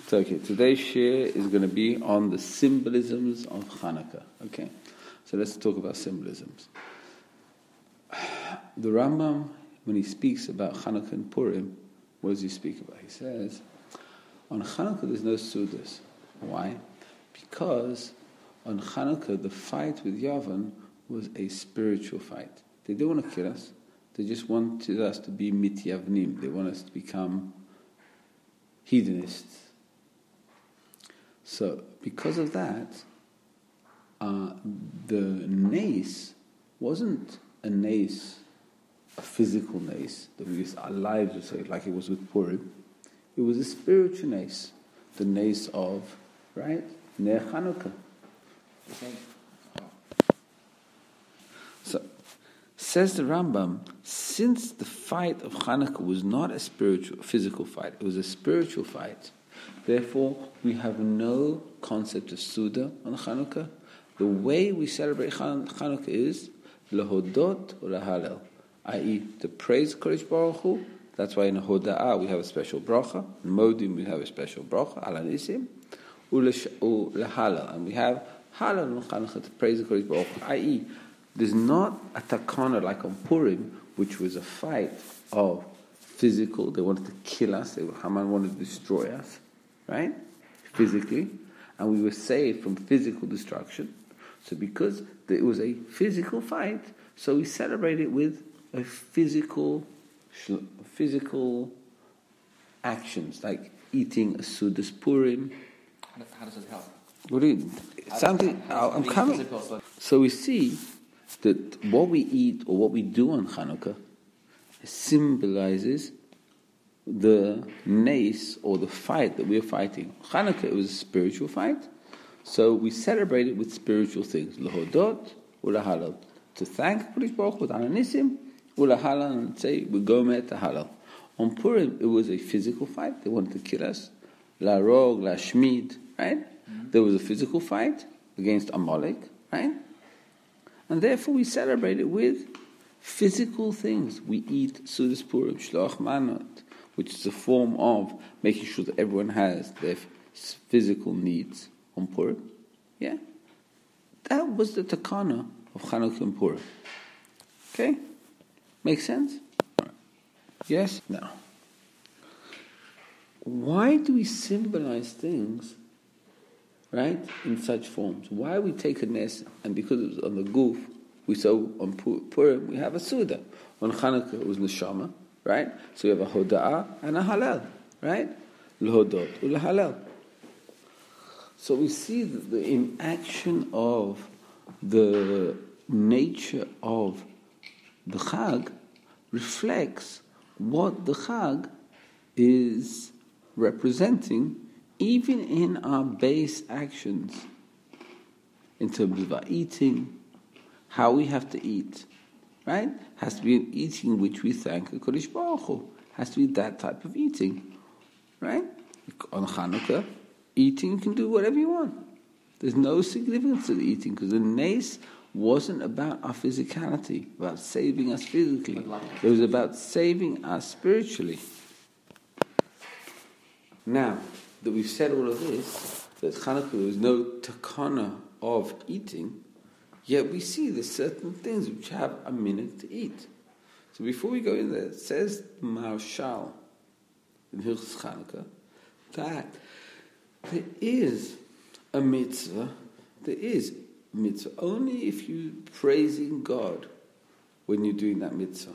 So, today's share is going to be on the symbolisms of Hanukkah. Okay, so let's talk about symbolisms. The Rambam, when he speaks about Hanukkah and Purim, what does he speak about? He says, on Hanukkah there's no Sudas. Why? Because on Hanukkah the fight with Yavan was a spiritual fight. They didn't want to kill us. They just wanted us to be mityavnim. They want us to become hedonists. So, because of that, the nace wasn't a nace, a physical nace, that our lives would say, like it was with Purim. It was a spiritual nace, the nace of, right, Ner Hanukkah. So, says the Rambam, since the fight of Hanukkah was not a physical fight, it was a spiritual fight, therefore we have no concept of Suda on Hanukkah. The way we celebrate Hanukkah is Lahodot or Lahalel, i.e. to praise Kodesh Baruch Hu. That's why in Hoda'ah we have a special bracha, in Modim we have a special bracha, Ala Nisim, Lahalel, and we have Halal on Hanukkah to praise the Kodesh Baruch Hu, i.e. there's not a takana like on Purim, which was a fight of physical. They wanted to kill us. Haman wanted to destroy us, right? Physically. And we were saved from physical destruction. So because it was a physical fight, so we celebrate it with a physical actions, like eating a Sudas Purim. How does it help? What do you... Something... I'm coming... So we see that what we eat or what we do on Hanukkah symbolizes the nace or the fight that we're fighting. Hanukkah, it was a spiritual fight, so we celebrate it with spiritual things. Lahodot ulahalal, to thank Kodesh Baruch Hu with Ananisim, ulahalal, and say we go met halal. On Purim, it was a physical fight. They wanted to kill us. La Rog, La Shmid, right? Mm-hmm. There was a physical fight against Amalek, right? And therefore we celebrate it with physical things. We eat Sudas Purim, Shloach Manot, which is a form of making sure that everyone has their physical needs on Purim. Yeah? That was the takana of Chanukah and Purim. Okay? Make sense? Yes? Now, why do we symbolize things, right, in such forms? Why we take a nes, and because it was on the goof, we saw on Purim, we have a Suda. On Hanukkah, it was Neshama, right? So we have a Hoda'ah and a Halal, right? L'hodot u'l'halal. So we see that the inaction of the nature of the Chag reflects what the Chag is representing, even in our base actions, in terms of our eating, how we have to eat, right? Has to be an eating which we thank the Kodesh Baruch Hu. Has to be that type of eating, right? On Hanukkah, eating, you can do whatever you want. There's no significance to the eating, because the nace wasn't about our physicality, about saving us physically. It was about saving us spiritually. Now that we've said all of this, that Hanukkah there was no takana of eating, yet we see there's certain things which have a minute to eat. So before we go in there, it says Marshal in Hilchos Chanukah that there is a mitzvah. There is mitzvah only if you're praising God when you're doing that mitzvah.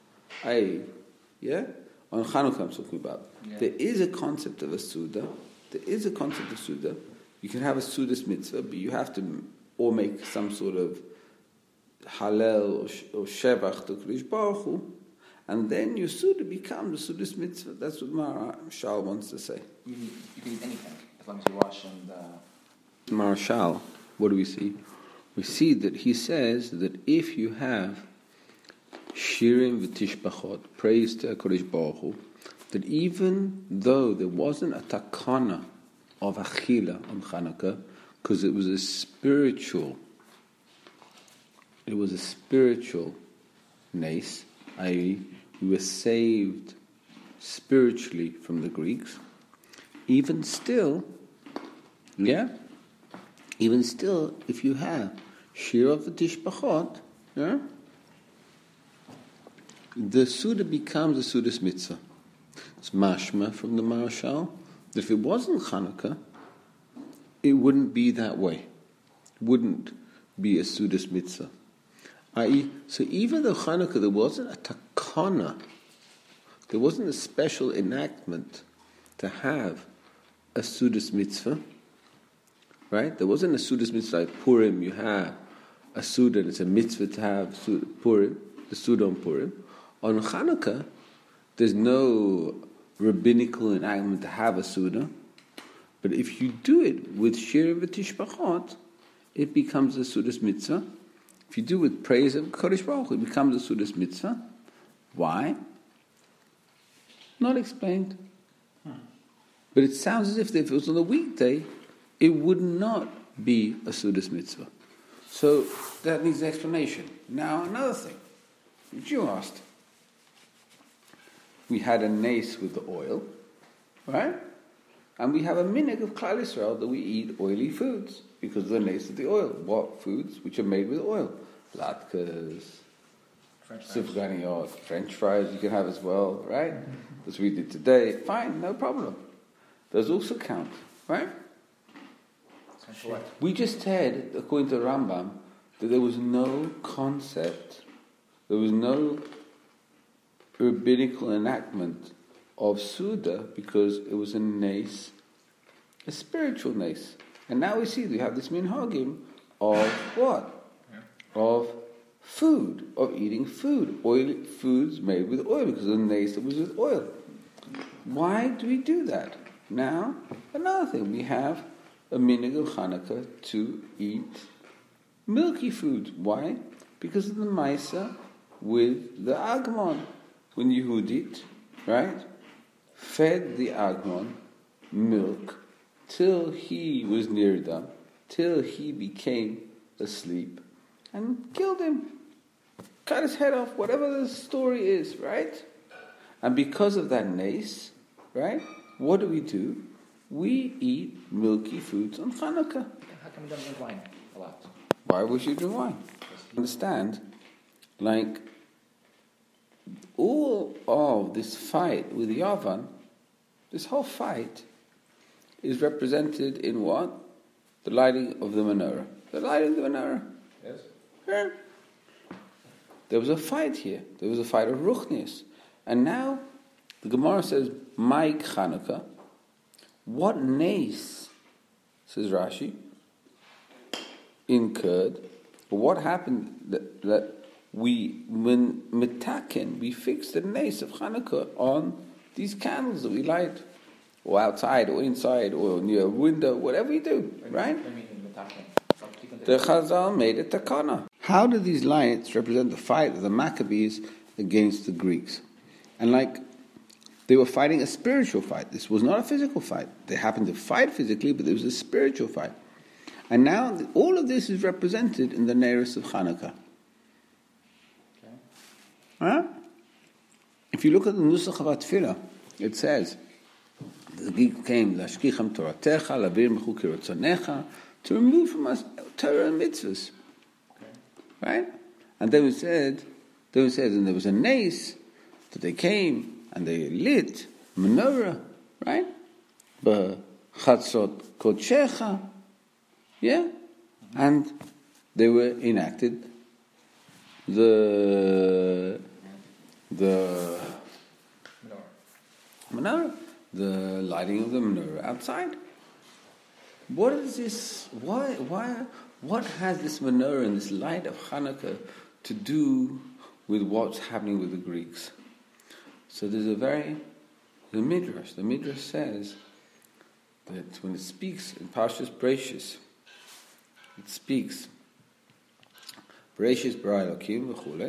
On Chanukah I'm talking about. Yeah. There is a concept of a Suda. There is a concept of Suda. You can have a Sudas mitzvah, but you have to or make some sort of Halel or Shevach to Kodesh Baruch Hu, and then your Suda becomes the Sudas mitzvah. That's what Marshal wants to say. You can eat anything, as long as you wash and... Marshal, what do we see? We see that he says that if you have Shirim v'tishbachot, praise to Kodesh Baruch Hu, that even though there wasn't a takana of Achila on Chanukah, because it was a spiritual nace, i.e. we were saved spiritually from the Greeks, even still, if you have Shir of the Tishbachot, the Suda becomes a Sudas Mitzvah. It's mashma from the Marashal that if it wasn't Chanukah, it wouldn't be that way. It wouldn't be a Sudas Mitzvah. I.e., so even though Chanukah, there wasn't a takana, there wasn't a special enactment to have a Sudas Mitzvah, right? There wasn't a Sudas Mitzvah like Purim, you have a Suda, and it's a mitzvah to have Purim, the Suda on Purim. On Chanukah, there's no rabbinical enactment to have a Suda, but if you do it with Shir v'Tishbachot, it becomes a Sudas Mitzvah. If you do it with praise of Kodesh Baruch Hu, it becomes a Sudas Mitzvah. Why? Not explained. But it sounds as if it was on a weekday, it would not be a Sudas Mitzvah. So that needs an explanation. Now another thing, which you asked. We had a nace with the oil, right? And we have a minhag of Klal Yisrael that we eat oily foods because of the nace of the oil. What foods? Which are made with oil. Latkes, sufganiyot, French fries you can have as well, right? As we did today. Fine, no problem. Those also count, right? We just said, according to Rambam, that there was no concept, there was no rabbinical enactment of Suda because it was a nace, a spiritual nace. And now we see we have this minhagim of what? Of food, of eating food, oily foods made with oil because of the nace that was with oil. Why do we do that? Now, another thing, we have a minhag of Chanukah to eat milky foods. Why? Because of the Maisa with the Agmon. When Yehudit, right, fed the Agmon milk till he was near them, till he became asleep, and killed him. Cut his head off, whatever the story is, right? And because of that nace, right, what do? We eat milky foods on Chanukah. How come we don't drink wine a lot? Why would you drink wine? Understand, like, all of this fight with Yavan, this whole fight is represented in what? The lighting of the menorah. The lighting of the menorah. Yes. Yeah. There was a fight here. There was a fight of Ruchnius. And now, the Gemara says, Ma'ik Chanukah. What nace, says Rashi, incurred, but what happened that we, when mitaken, we fixed the nace of Chanukah on these candles that we light, or outside, or inside, or near a window, whatever you do, right? The Chazal made a takana. How do these lights represent the fight of the Maccabees against the Greeks? And they were fighting a spiritual fight. This was not a physical fight. They happened to fight physically, but it was a spiritual fight. And now all of this is represented in the Neiros of Chanukah. Okay. Huh? If you look at the Nusach of Atfilah, it says, the Greek came, Lashkicham Toratecha, Labir Mechu Kirotzonecha, to remove from us Torah and mitzvahs. Okay. Right? And then it said, and there was a nace that they came and they lit menorah, right? B'chatzot kodshecha, yeah? And they were enacted the menorah, the lighting of the menorah outside. What is this? What has this menorah and this light of Hanukkah to do with what's happening with the Greeks? So there's the Midrash. The Midrash says that when it speaks in Parshas Bereishis, it speaks Bereishis bara Elokim v'chule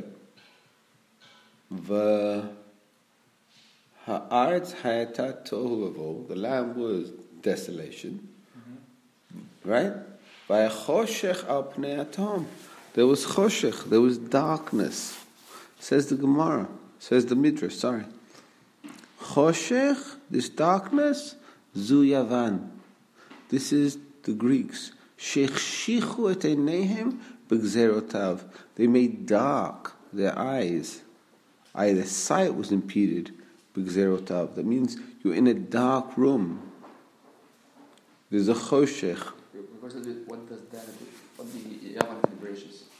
v'ha'aretz hayata tohu v'vo, the land was desolation, right? V'yachoshech al pnei atom, there was choshech, there was darkness. Says the Gemara, says the Midrash, Choshech, this darkness, Zu Yavan. This is the Greeks. Shechshichu et einehem b'gzerotav. They made dark their eyes. Their sight was impeded. B'gzerotav. That means you're in a dark room. There's a choshech. What does that? What the Yavan celebrations?